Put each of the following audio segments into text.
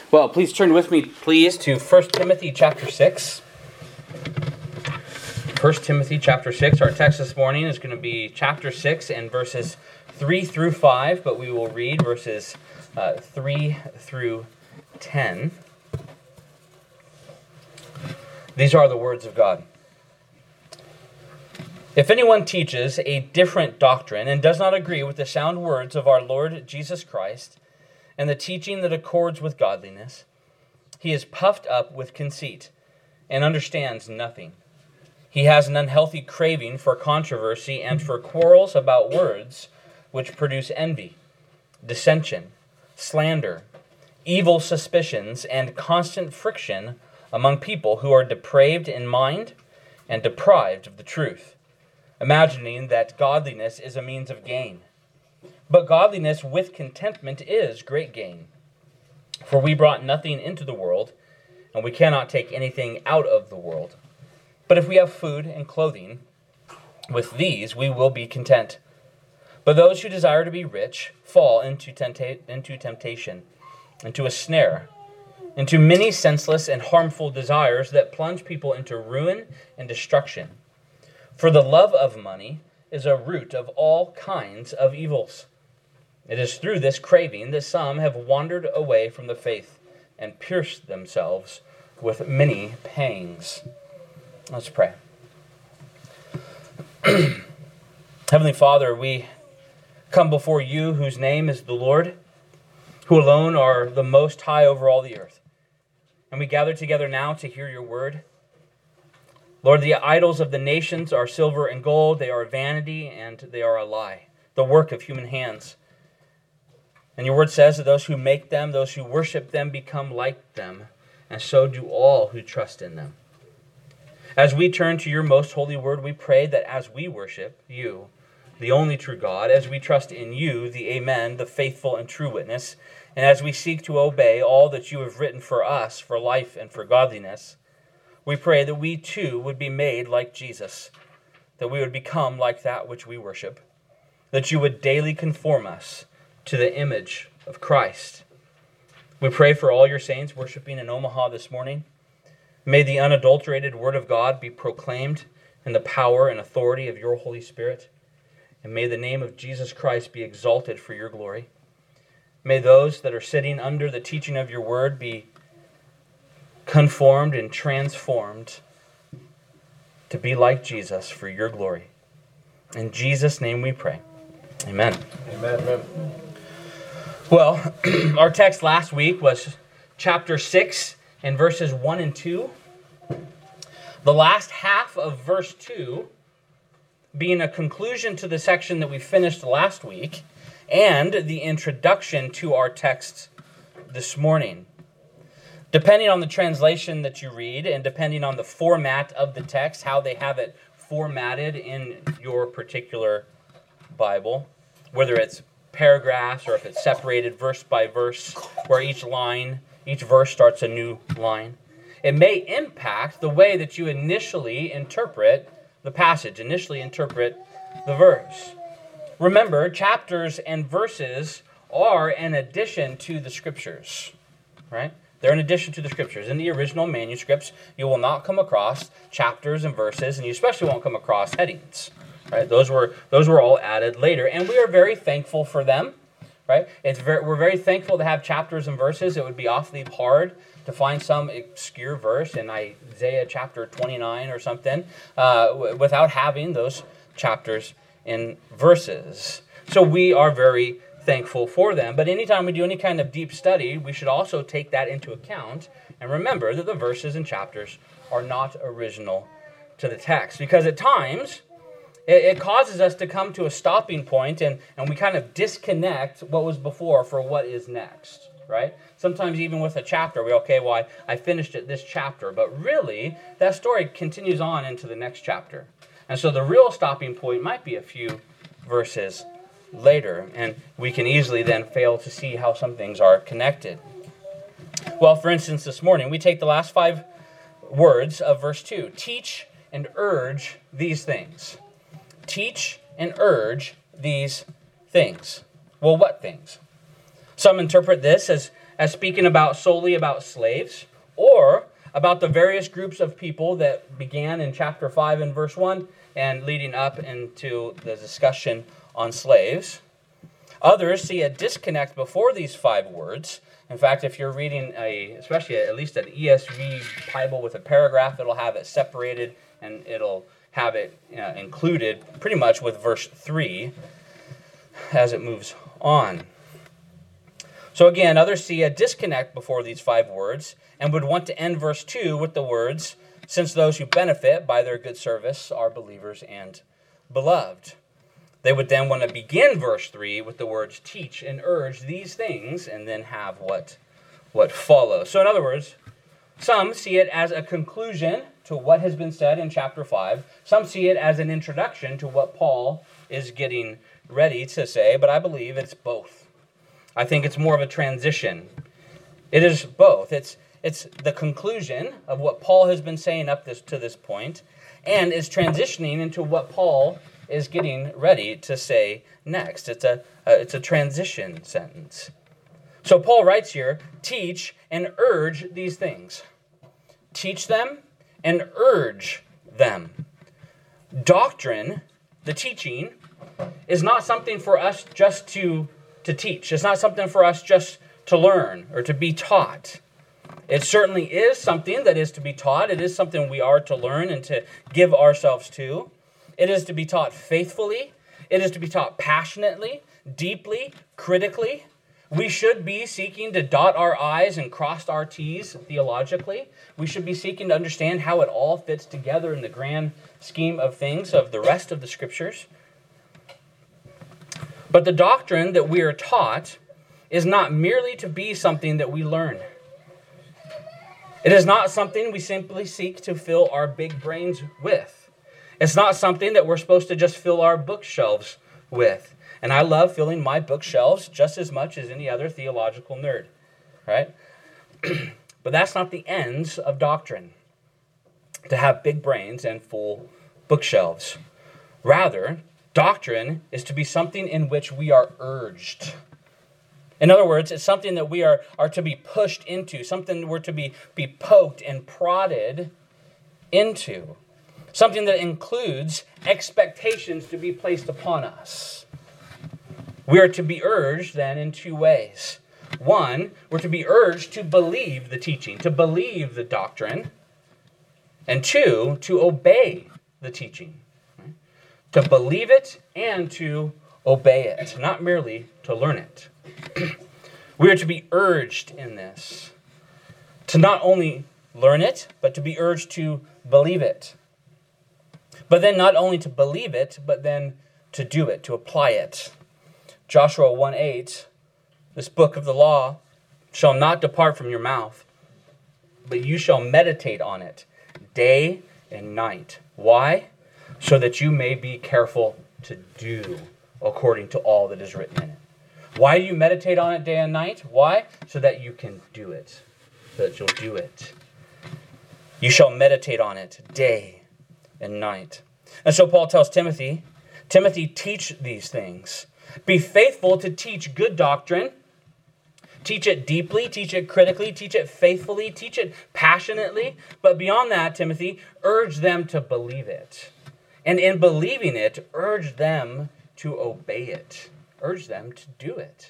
Well, please turn with me, please, to 1 Timothy chapter 6. 1 Timothy chapter 6. Our text this morning is going to be chapter 6 and verses 3 through 5, but we will read verses 3 through 10. These are the words of God. If anyone teaches a different doctrine and does not agree with the sound words of our Lord Jesus Christ and the teaching that accords with godliness, he is puffed up with conceit and understands nothing. He has an unhealthy craving for controversy and for quarrels about words, which produce envy, dissension, slander, evil suspicions, and constant friction among people who are depraved in mind and deprived of the truth, imagining that godliness is a means of gain. But godliness with contentment is great gain. For we brought nothing into the world, and we cannot take anything out of the world. But if we have food and clothing, with these we will be content. But those who desire to be rich fall into temptation, into a snare, into many senseless and harmful desires that plunge people into ruin and destruction. For the love of money is a root of all kinds of evils. It is through this craving that some have wandered away from the faith and pierced themselves with many pangs. Let's pray. Heavenly Father, we come before you whose name is the Lord, who alone are the most high over all the earth. And we gather together now to hear your word. Lord, the idols of the nations are silver and gold. They are vanity and they are a lie, the work of human hands. And your word says that those who make them, those who worship them, become like them, and so do all who trust in them. As we turn to your most holy word, we pray that as we worship you, the only true God, as we trust in you, the Amen, the faithful and true witness, and as we seek to obey all that you have written for us, for life and for godliness, we pray that we too would be made like Jesus, that we would become like that which we worship, that you would daily conform us to the image of Christ. We pray for all your saints worshiping in Omaha this morning. May the unadulterated word of God be proclaimed in the power and authority of your Holy Spirit. And may the name of Jesus Christ be exalted for your glory. May those that are sitting under the teaching of your word be conformed and transformed to be like Jesus for your glory. In Jesus' name we pray. Amen. Amen. Amen. Well, our text last week was chapter 6 and verses 1 and 2. The last half of verse 2 being a conclusion to the section that we finished last week and the introduction to our text this morning. Depending on the translation that you read and depending on the format of the text, how they have it formatted in your particular Bible, whether it's paragraphs or if it's separated verse by verse, where each verse starts a new line, it may impact the way that you initially interpret the passage, initially interpret the verse. Remember, chapters and verses are an addition to the scriptures, right? They're an addition to the scriptures. In the original manuscripts, you will not come across chapters and verses, and you especially won't come across headings. Right? Those were all added later, and we are very thankful for them. Right? We're very thankful to have chapters and verses. It would be awfully hard to find some obscure verse in Isaiah chapter 29 or something without having those chapters and verses. So we are very thankful for them. But anytime we do any kind of deep study, we should also take that into account and remember that the verses and chapters are not original to the text. Because at times, it causes us to come to a stopping point and we kind of disconnect what was before for what is next, right? Sometimes even with a chapter, I finished this chapter, but really that story continues on into the next chapter. And so the real stopping point might be a few verses later, and we can easily then fail to see how some things are connected. Well, for instance, this morning, we take the last 5 words of verse 2. Teach and urge these things. Teach and urge these things. Well, what things? Some interpret this as speaking solely about slaves, or about the various groups of people that began in chapter 5 and verse 1 and leading up into the discussion on slaves. Others see a disconnect before these 5 words. In fact, if you're reading especially at least an ESV Bible with a paragraph, it'll have it separated and it'll have it included pretty much with verse 3 as it moves on. So again, others see a disconnect before these 5 words and would want to end verse 2 with the words, since those who benefit by their good service are believers and beloved. They would then want to begin verse 3 with the words teach and urge these things, and then have what follows. So in other words, some see it as a conclusion to what has been said in chapter 5. Some see it as an introduction to what Paul is getting ready to say, but I believe it's both. I think it's more of a transition. It is both. It's the conclusion of what Paul has been saying up to this point, and is transitioning into what Paul is getting ready to say next. It's a transition sentence. So Paul writes here, teach and urge these things. Teach them and urge them. Doctrine, the teaching, is not something for us just to teach. It's not something for us just to learn or to be taught. It certainly is something that is to be taught. It is something we are to learn and to give ourselves to. It is to be taught faithfully. It is to be taught passionately, deeply, critically. We should be seeking to dot our I's and cross our T's theologically. We should be seeking to understand how it all fits together in the grand scheme of things of the rest of the Scriptures. But the doctrine that we are taught is not merely to be something that we learn. It is not something we simply seek to fill our big brains with. It's not something that we're supposed to just fill our bookshelves with. And I love filling my bookshelves just as much as any other theological nerd, right? But that's not the ends of doctrine, to have big brains and full bookshelves. Rather, doctrine is to be something in which we are urged. In other words, it's something that we are to be pushed into, something we're to be poked and prodded into, something that includes expectations to be placed upon us. We are to be urged then in 2 ways. One, we're to be urged to believe the teaching, to believe the doctrine. And 2, to obey the teaching. To believe it and to obey it, not merely to learn it. We are to be urged in this, to not only learn it, but to be urged to believe it. But then not only to believe it, but then to do it, to apply it. Joshua 1:8, this book of the law shall not depart from your mouth, but you shall meditate on it day and night. Why? So that you may be careful to do according to all that is written in it. Why do you meditate on it day and night? Why? So that you can do it. So that you'll do it. You shall meditate on it day and night. And so Paul tells Timothy, teach these things. Be faithful to teach good doctrine. Teach it deeply, teach it critically, teach it faithfully, teach it passionately. But beyond that, Timothy, urge them to believe it. And in believing it, urge them to obey it. Urge them to do it.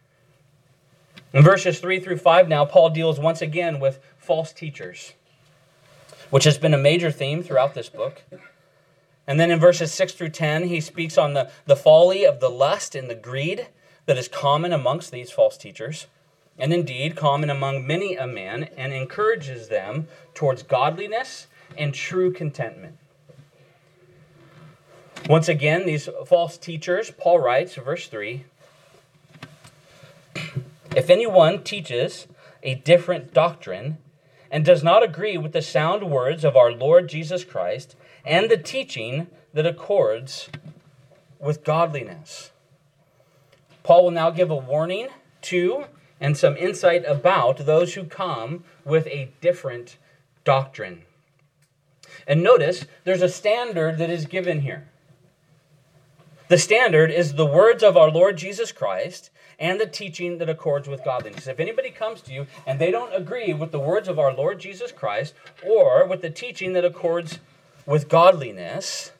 In verses 3 through 5 now, Paul deals once again with false teachers, which has been a major theme throughout this book. And then in verses 6 through 10, he speaks on the folly of the lust and the greed that is common amongst these false teachers, and indeed common among many a man, and encourages them towards godliness and true contentment. Once again, these false teachers, Paul writes, verse 3, if anyone teaches a different doctrine and does not agree with the sound words of our Lord Jesus Christ and the teaching that accords with godliness. Paul will now give a warning to and some insight about those who come with a different doctrine. And notice, there's a standard that is given here. The standard is the words of our Lord Jesus Christ and the teaching that accords with godliness. If anybody comes to you and they don't agree with the words of our Lord Jesus Christ or with the teaching that accords with godliness,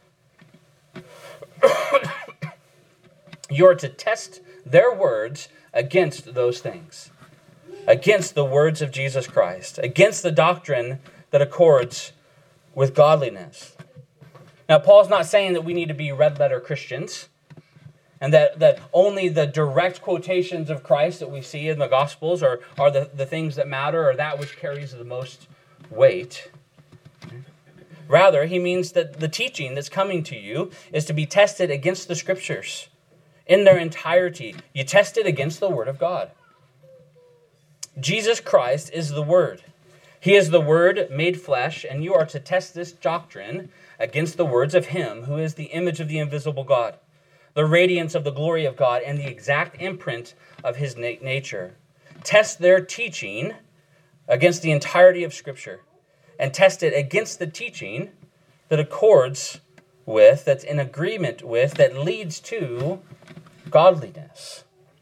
you are to test their words against those things, against the words of Jesus Christ, against the doctrine that accords with godliness. Now, Paul's not saying that we need to be red-letter Christians and that only the direct quotations of Christ that we see in the Gospels are the things that matter or that which carries the most weight. Rather, he means that the teaching that's coming to you is to be tested against the Scriptures in their entirety. You test it against the Word of God. Jesus Christ is the Word. He is the Word made flesh, and you are to test this doctrine against the words of Him who is the image of the invisible God, the radiance of the glory of God, and the exact imprint of His nature. Test their teaching against the entirety of Scripture, and test it against the teaching that accords with, that's in agreement with, that leads to godliness.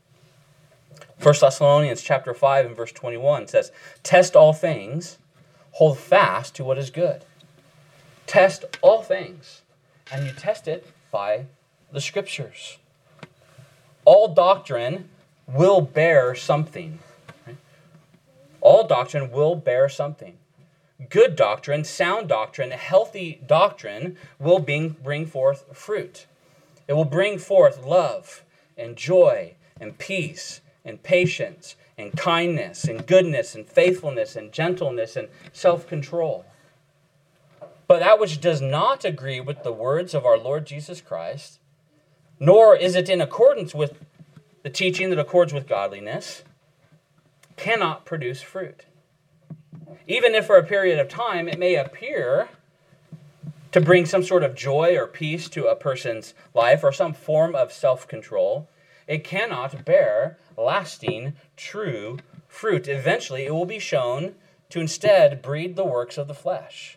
1 Thessalonians chapter 5 and verse 21 says, "Test all things, hold fast to what is good." Test all things, and you test it by the Scriptures. All doctrine will bear something. Right? All doctrine will bear something. Good doctrine, sound doctrine, healthy doctrine will bring forth fruit. It will bring forth love and joy and peace and patience and kindness and goodness and faithfulness and gentleness and self-control. But that which does not agree with the words of our Lord Jesus Christ, nor is it in accordance with the teaching that accords with godliness, cannot produce fruit. Even if for a period of time it may appear to bring some sort of joy or peace to a person's life or some form of self-control, it cannot bear lasting, true fruit. Eventually, it will be shown to instead breed the works of the flesh.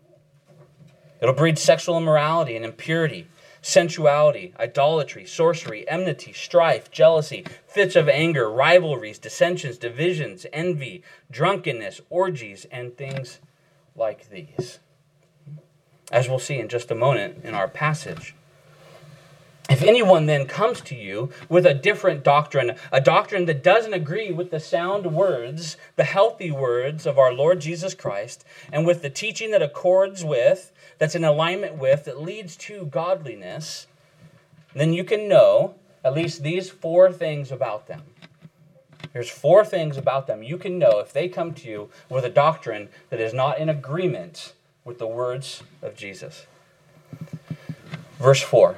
It'll breed sexual immorality and impurity, sensuality, idolatry, sorcery, enmity, strife, jealousy, fits of anger, rivalries, dissensions, divisions, envy, drunkenness, orgies, and things like these. As we'll see in just a moment in our passage. If anyone then comes to you with a different doctrine, a doctrine that doesn't agree with the sound words, the healthy words of our Lord Jesus Christ, and with the teaching that accords with, that's in alignment with, that leads to godliness, then you can know at least these 4 things about them. There's 4 things about them you can know if they come to you with a doctrine that is not in agreement with the words of Jesus. Verse 4.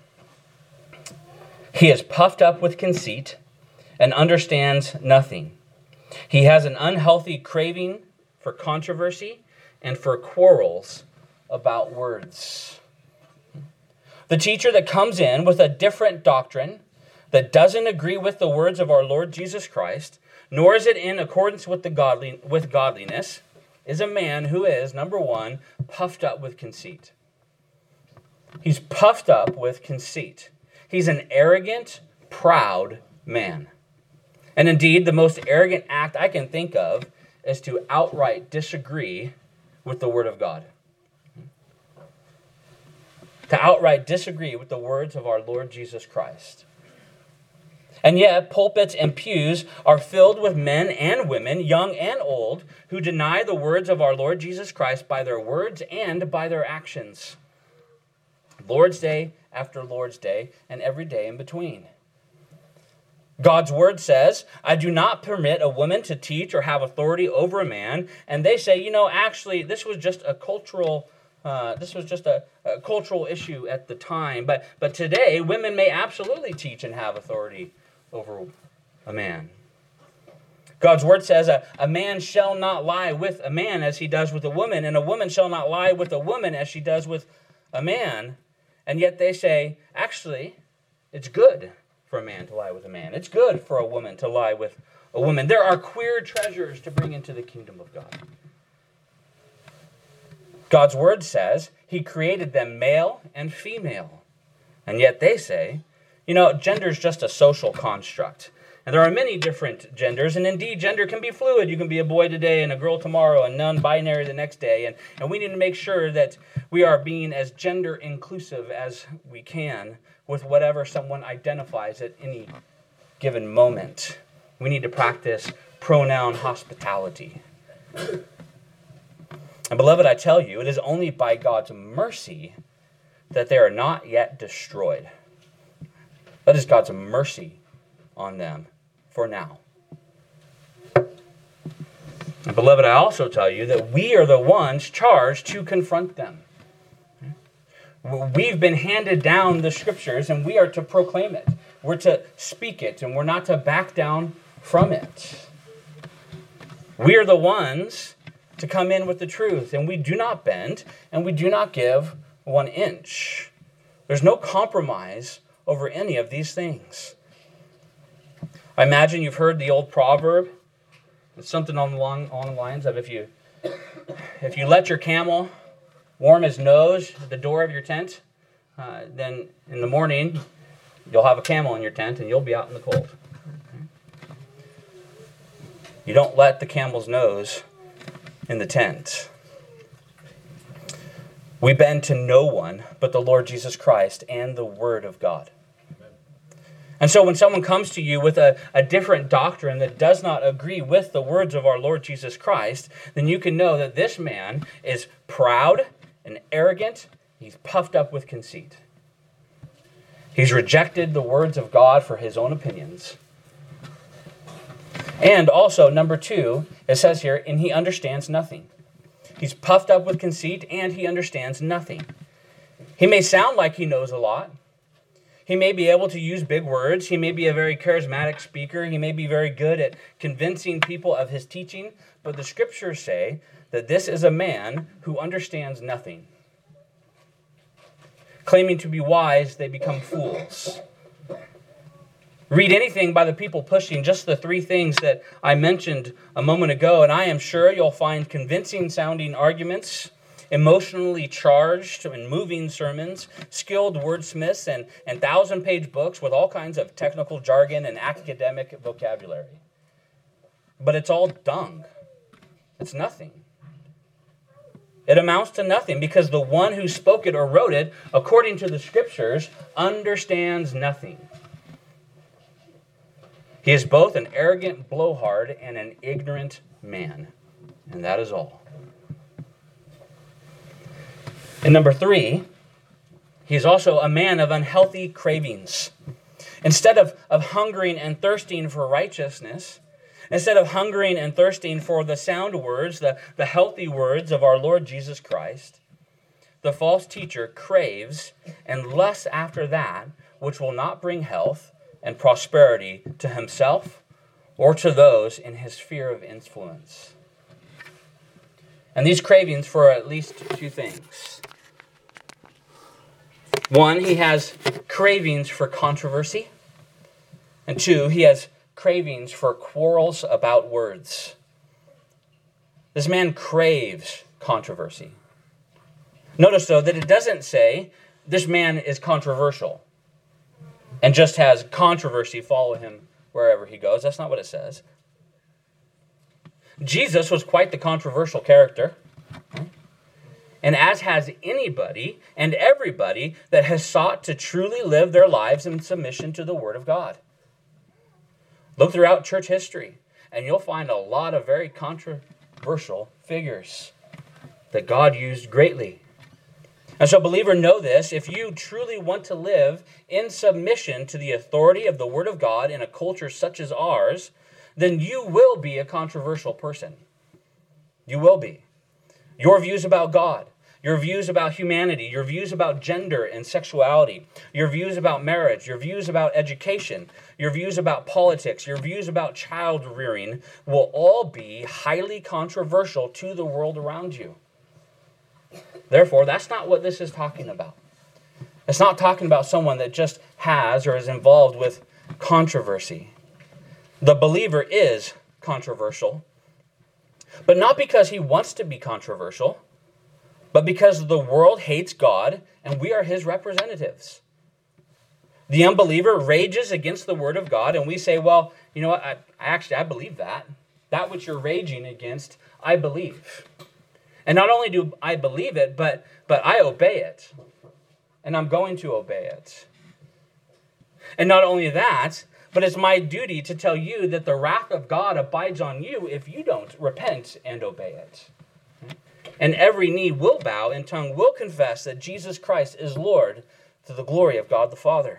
He is puffed up with conceit and understands nothing. He has an unhealthy craving for controversy and for quarrels about words. The teacher that comes in with a different doctrine that doesn't agree with the words of our Lord Jesus Christ, nor is it in accordance with godliness, is a man who is, number 1, puffed up with conceit. He's puffed up with conceit. He's an arrogant, proud man. And indeed, the most arrogant act I can think of is to outright disagree with the Word of God. To outright disagree with the words of our Lord Jesus Christ. And yet, pulpits and pews are filled with men and women, young and old, who deny the words of our Lord Jesus Christ by their words and by their actions. Lord's Day after Lord's Day, and every day in between. God's word says, "I do not permit a woman to teach or have authority over a man." And they say, actually, this was just a cultural issue at the time. But today, women may absolutely teach and have authority over a man. God's word says, a man shall not lie with a man as he does with a woman, and a woman shall not lie with a woman as she does with a man. And yet they say, actually, it's good for a man to lie with a man. It's good for a woman to lie with a woman. There are queer treasures to bring into the kingdom of God. God's word says He created them male and female. And yet they say, Gender is just a social construct. And there are many different genders, and indeed, gender can be fluid. You can be a boy today and a girl tomorrow and non-binary the next day. And we need to make sure that we are being as gender inclusive as we can with whatever someone identifies at any given moment. We need to practice pronoun hospitality. And beloved, I tell you, it is only by God's mercy that they are not yet destroyed. That is God's mercy on them for now. And beloved, I also tell you that we are the ones charged to confront them. We've been handed down the scriptures and we are to proclaim it. We're to speak it and we're not to back down from it. We are the ones to come in with the truth, and we do not bend and we do not give 1 inch. There's no compromise over any of these things. I imagine you've heard the old proverb. It's something on the lines of if you let your camel warm his nose at the door of your tent, then in the morning you'll have a camel in your tent and you'll be out in the cold. You don't let the camel's nose in the tent. We bend to no one but the Lord Jesus Christ and the Word of God. And so when someone comes to you with a different doctrine that does not agree with the words of our Lord Jesus Christ, then you can know that this man is proud and arrogant. He's puffed up with conceit. He's rejected the words of God for his own opinions. And also, number 2, it says here, and he understands nothing. He's puffed up with conceit and he understands nothing. He may sound like he knows a lot. He may be able to use big words. He may be a very charismatic speaker. He may be very good at convincing people of his teaching. But the scriptures say that this is a man who understands nothing. Claiming to be wise, they become fools. Read anything by the people pushing just the 3 things that I mentioned a moment ago, and I am sure you'll find convincing sounding arguments, emotionally charged and moving sermons, skilled wordsmiths, and 1,000-page books with all kinds of technical jargon and academic vocabulary. But it's all dung. It's nothing. It amounts to nothing because the one who spoke it or wrote it, according to the scriptures, understands nothing. He is both an arrogant blowhard and an ignorant man. And that is all. And number 3, he is also a man of unhealthy cravings. Instead of hungering and thirsting for righteousness, instead of hungering and thirsting for the sound words, the healthy words of our Lord Jesus Christ, the false teacher craves and lusts after that which will not bring health and prosperity to himself or to those in his sphere of influence. And these cravings for at least 2 things. 1, he has cravings for controversy. And 2, he has cravings for quarrels about words. This man craves controversy. Notice, though, that it doesn't say this man is controversial and just has controversy follow him wherever he goes. That's not what it says. Jesus was quite the controversial character. And as has anybody and everybody that has sought to truly live their lives in submission to the Word of God. Look throughout church history, and you'll find a lot of very controversial figures that God used greatly. And so, believer, know this. If you truly want to live in submission to the authority of the Word of God in a culture such as ours, then you will be a controversial person. You will be. Your views about God, your views about humanity, your views about gender and sexuality, your views about marriage, your views about education, your views about politics, your views about child rearing will all be highly controversial to the world around you. Therefore, that's not what this is talking about. It's not talking about someone that just has or is involved with controversy. The believer is controversial, but not because he wants to be controversial, but because the world hates God and we are his representatives. The unbeliever rages against the word of God, and we say, well, you know what, I believe that. That which you're raging against, I believe. And not only do I believe it, but I obey it. And I'm going to obey it. And not only that, but it's my duty to tell you that the wrath of God abides on you if you don't repent and obey it. And every knee will bow and tongue will confess that Jesus Christ is Lord, to the glory of God the Father.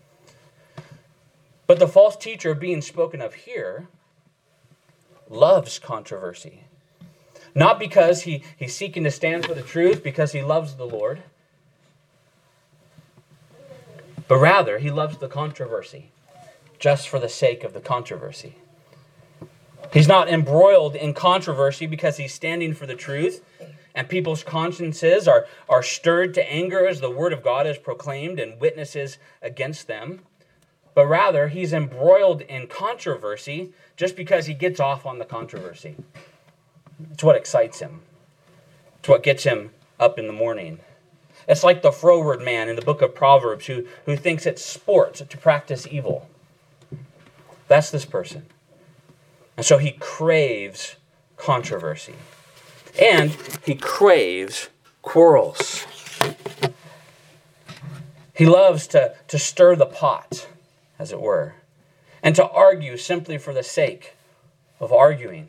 But the false teacher being spoken of here loves controversy. Not because he's seeking to stand for the truth, because he loves the Lord, but rather he loves the controversy just for the sake of the controversy. He's not embroiled in controversy because he's standing for the truth and people's consciences are stirred to anger as the word of God is proclaimed and witnesses against them. But rather, he's embroiled in controversy just because he gets off on the controversy. It's what excites him. It's what gets him up in the morning. It's like the froward man in the book of Proverbs who thinks it's sport to practice evil. That's this person. And so he craves controversy. And he craves quarrels. He loves to stir the pot, as it were, and to argue simply for the sake of arguing.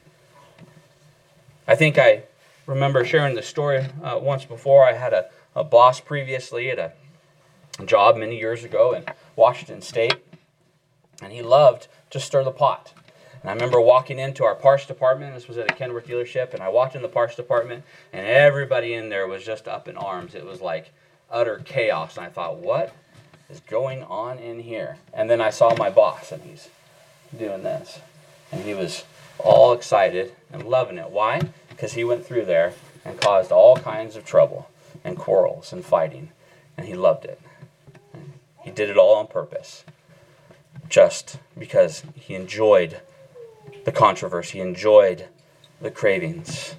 I think I remember sharing the story once before. I had a boss previously at a job many years ago in Washington State, and he loved to stir the pot. And I remember walking into our parts department. This was at a Kenworth dealership, and I walked in the parts department, and everybody in there was just up in arms. It was like utter chaos, and I thought, what is going on in here? And then I saw my boss, and he's doing this, and he was all excited and loving it. Why? Because he went through there and caused all kinds of trouble and quarrels and fighting, and he loved it. He did it all on purpose, just because he enjoyed the controversy, he enjoyed the cravings.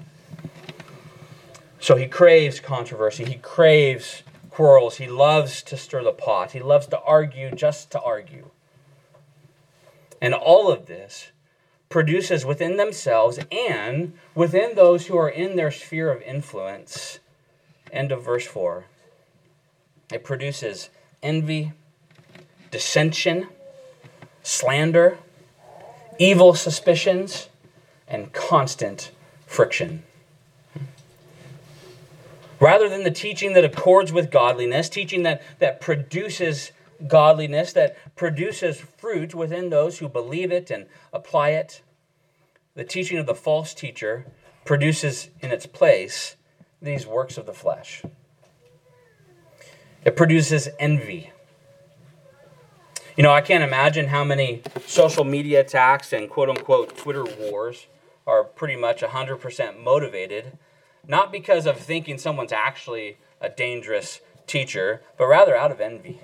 So he craves controversy, he craves quarrels, he loves to stir the pot, he loves to argue just to argue. And all of this produces within themselves and within those who are in their sphere of influence, end of verse 4, it produces envy, dissension, slander, evil suspicions, and constant friction. Rather than the teaching that accords with godliness, teaching that produces godliness, that produces fruit within those who believe it and apply it, the teaching of the false teacher produces in its place these works of the flesh. It produces envy. You know, I can't imagine how many social media attacks and quote-unquote Twitter wars are pretty much 100% motivated, not because of thinking someone's actually a dangerous teacher, but rather out of envy.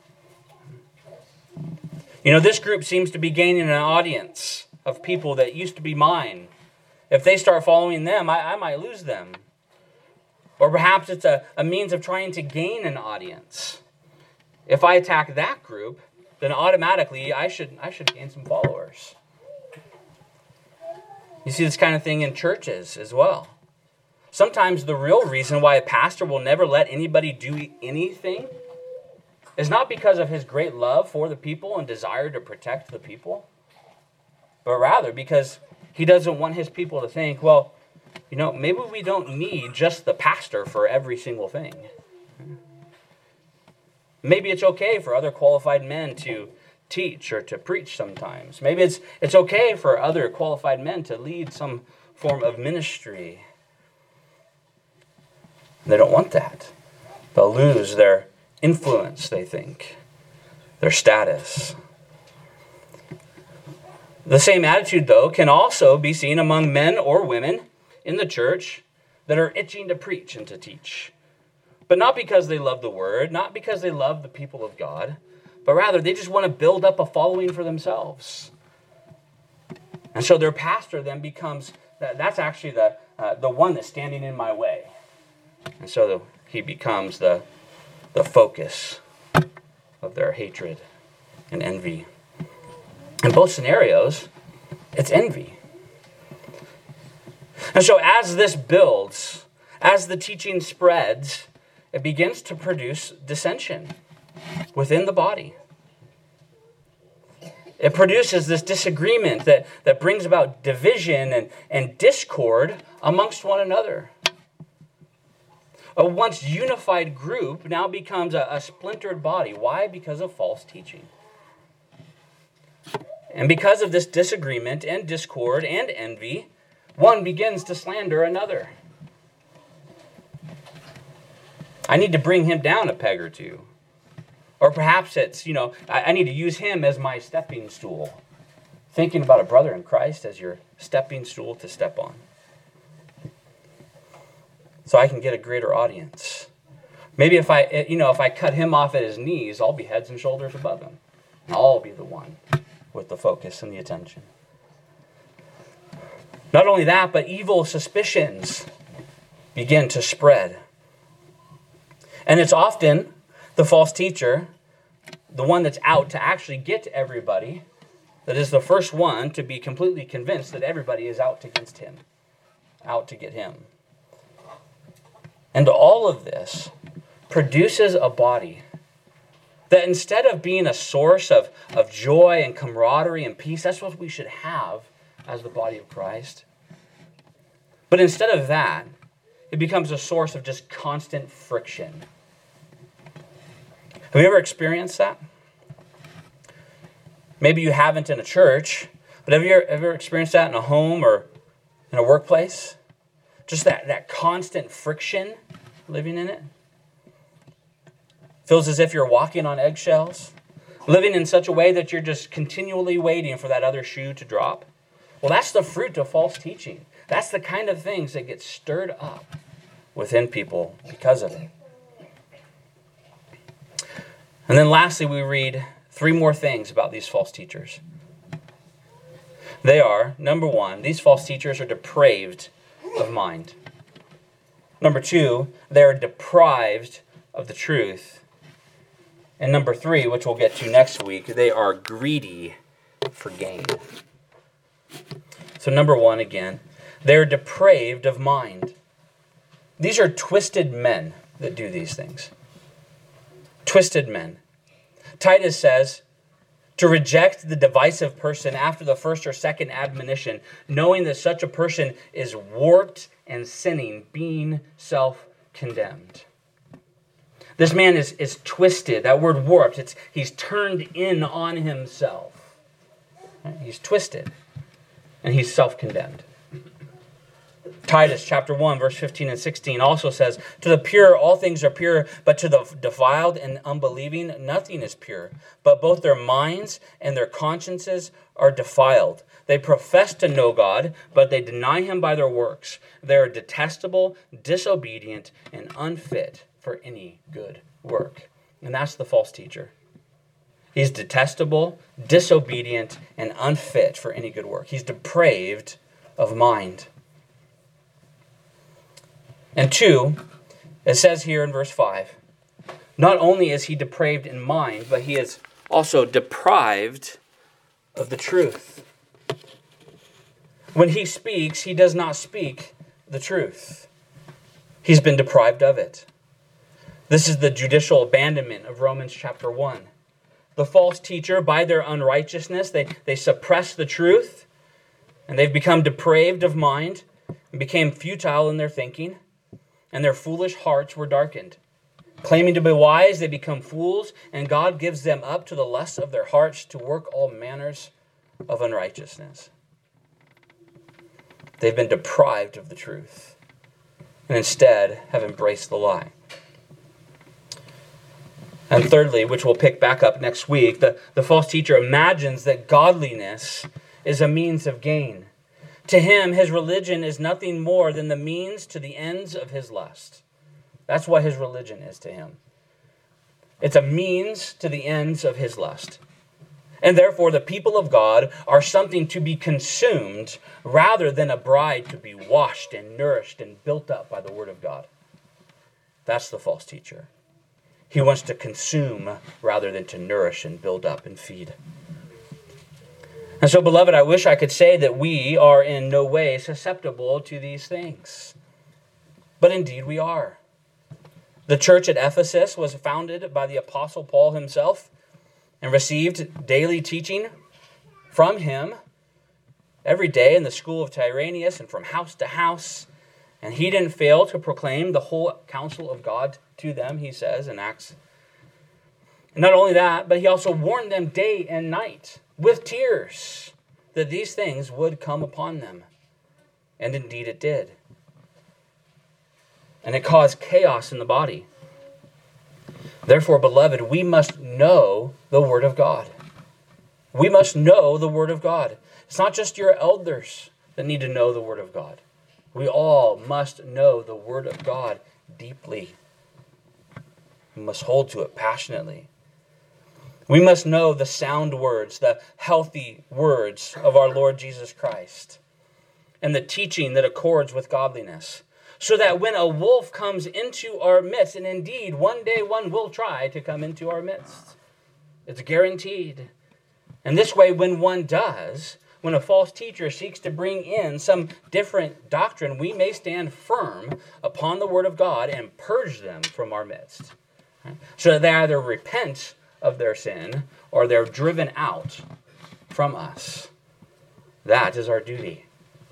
You know, this group seems to be gaining an audience of people that used to be mine. If they start following them, I might lose them. Or perhaps it's a means of trying to gain an audience. If I attack that group, then automatically I should gain some followers. You see this kind of thing in churches as well. Sometimes the real reason why a pastor will never let anybody do anything is not because of his great love for the people and desire to protect the people, but rather because he doesn't want his people to think, well, you know, maybe we don't need just the pastor for every single thing. Maybe it's okay for other qualified men to teach or to preach sometimes. Maybe it's okay for other qualified men to lead some form of ministry. They don't want that. They'll lose their influence, they think, their status. The same attitude, though, can also be seen among men or women in the church that are itching to preach and to teach. But not because they love the word, not because they love the people of God, but rather they just want to build up a following for themselves. And so their pastor then becomes, that's actually the one that's standing in my way. And so he becomes the focus of their hatred and envy. In both scenarios, it's envy. And so as this builds, as the teaching spreads, it begins to produce dissension within the body. It produces this disagreement that brings about division and discord amongst one another. A once unified group now becomes a splintered body. Why? Because of false teaching. And because of this disagreement and discord and envy, one begins to slander another. I need to bring him down a peg or two. Or perhaps it's, I need to use him as my stepping stool. Thinking about a brother in Christ as your stepping stool to step on. So I can get a greater audience. Maybe if I cut him off at his knees, I'll be heads and shoulders above him. And I'll be the one with the focus and the attention. Not only that, but evil suspicions begin to spread. And it's often the false teacher, the one that's out to actually get everybody, that is the first one to be completely convinced that everybody is out against him, out to get him. And all of this produces a body that instead of being a source of joy and camaraderie and peace, that's what we should have as the body of Christ. But instead of that, it becomes a source of just constant friction. Have you ever experienced that? Maybe you haven't in a church, but have you ever experienced that in a home or in a workplace? Just that constant friction living in it. Feels as if you're walking on eggshells, living in such a way that you're just continually waiting for that other shoe to drop. Well, that's the fruit of false teaching. That's the kind of things that get stirred up within people because of it. And then lastly, we read 3 more things about these false teachers. They are, number 1, these false teachers are depraved of mind. Number 2, they are deprived of the truth. And number 3, which we'll get to next week, they are greedy for gain. So number 1 again, they're depraved of mind. These are twisted men that do these things. Twisted men. Titus says, to reject the divisive person after the first or second admonition, knowing that such a person is warped and sinning, being self-condemned. This man is twisted. That word warped, he's turned in on himself. He's twisted, and he's self-condemned. Titus chapter 1, verse 15 and 16 also says, to the pure all things are pure, but to the defiled and unbelieving nothing is pure. But both their minds and their consciences are defiled. They profess to know God, but they deny him by their works. They are detestable, disobedient, and unfit for any good work. And that's the false teacher. He's detestable, disobedient, and unfit for any good work. He's depraved of mind. And 2, it says here in verse 5, not only is he depraved in mind, but he is also deprived of the truth. When he speaks, he does not speak the truth. He's been deprived of it. This is the judicial abandonment of Romans chapter 1. The false teacher, by their unrighteousness, they suppress the truth, and they've become depraved of mind and became futile in their thinking. And their foolish hearts were darkened. Claiming to be wise, they become fools, and God gives them up to the lusts of their hearts to work all manners of unrighteousness. They've been deprived of the truth, and instead have embraced the lie. And thirdly, which we'll pick back up next week, the false teacher imagines that godliness is a means of gain. To him, his religion is nothing more than the means to the ends of his lust. That's what his religion is to him. It's a means to the ends of his lust. And therefore, the people of God are something to be consumed rather than a bride to be washed and nourished and built up by the word of God. That's the false teacher. He wants to consume rather than to nourish and build up and feed. And so, beloved, I wish I could say that we are in no way susceptible to these things. But indeed we are. The church at Ephesus was founded by the Apostle Paul himself and received daily teaching from him every day in the school of Tyrannus and from house to house. And he didn't fail to proclaim the whole counsel of God to them, he says in Acts. And not only that, but he also warned them day and night with tears that these things would come upon them. And indeed it did. And it caused chaos in the body. Therefore, beloved, we must know the Word of God. We must know the Word of God. It's not just your elders that need to know the Word of God. We all must know the Word of God deeply. We must hold to it passionately. We must know the sound words, the healthy words of our Lord Jesus Christ, and the teaching that accords with godliness, so that when a wolf comes into our midst, and indeed one day one will try to come into our midst, it's guaranteed. And this way, when one does, when a false teacher seeks to bring in some different doctrine, we may stand firm upon the Word of God and purge them from our midst, so that they either repent of their sin or they're driven out from us. That is our duty.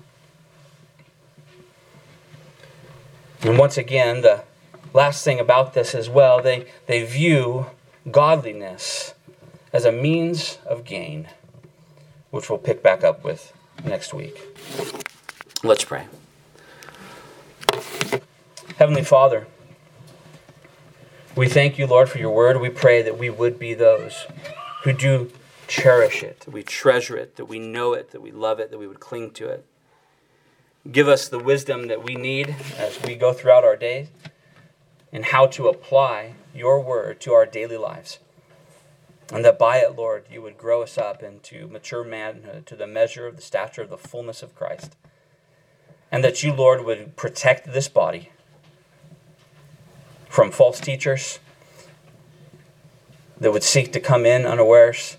And once again, the last thing about this as well, they view godliness as a means of gain, which we'll pick back up with next week. Let's pray. Heavenly Father, we thank you, Lord, for your word. We pray that we would be those who do cherish it, that we treasure it, that we know it, that we love it, that we would cling to it. Give us the wisdom that we need as we go throughout our days and how to apply your word to our daily lives. And that by it, Lord, you would grow us up into mature manhood to the measure of the stature of the fullness of Christ. And that you, Lord, would protect this body from false teachers that would seek to come in unawares,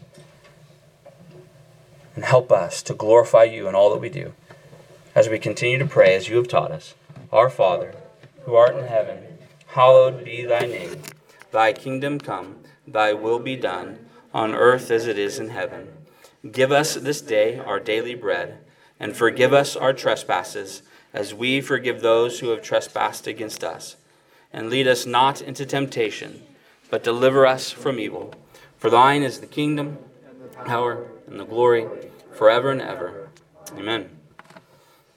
and help us to glorify you in all that we do. As we continue to pray as you have taught us, Our Father, who art in heaven, hallowed be thy name. Thy kingdom come, thy will be done, on earth as it is in heaven. Give us this day our daily bread, and forgive us our trespasses, as we forgive those who have trespassed against us. And lead us not into temptation, but deliver us from evil. For thine is the kingdom, the power, and the glory, forever and ever. Amen.